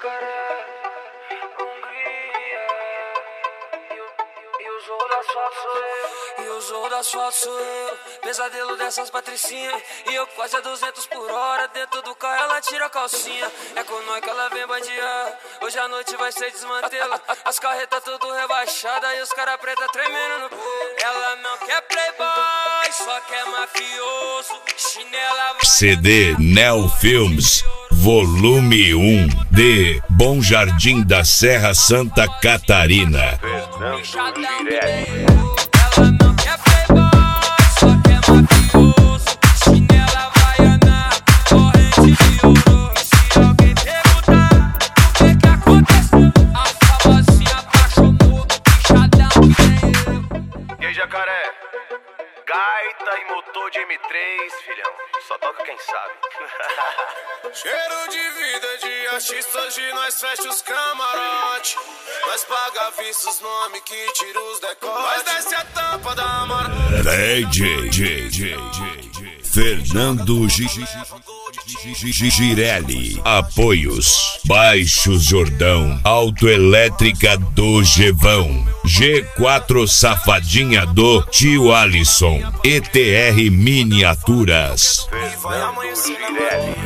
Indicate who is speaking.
Speaker 1: Jacaré, Hungria. E o Zorro do Asfalto sou eu. E o Zorro do Asfalto sou eu. Pesadelo dessas patricinhas. E eu quase a 200 por hora. Dentro do carro ela tira a calcinha. É com nós que ela vem bandear. Hoje a noite vai ser desmantelo. As carretas tudo rebaixadas. E os cara preta tremendo no peito. Ela não quer playboy, só quer mafioso. Chinela vai...
Speaker 2: CD Neo Films Volume 1 de Bom Jardim da Serra, Santa Catarina.
Speaker 1: Fernando Girelli. Ela não quer playboy, só quer mafioso. Chinela Havaiana, corrente de ouro. E se alguém perguntar o que aconteceu, a famosinha apaixonou, bichadão que nem eu.
Speaker 3: E aí, Jacaré? Gaita e motor de M3, filhão. Só toca quem sabe.
Speaker 4: Cheiro de vida de artista, hoje nós fecha os camarote. Nós paga vistos, nome que tira os decotes. Nós desce a tampa da mara.
Speaker 2: DJ Fernando Girelli. Apoios Baixo Jordão, Autoelétrica do Gevão, G4 Safadinha do Tio Alisson, ETR Miniaturas.
Speaker 4: Vai amanhecer na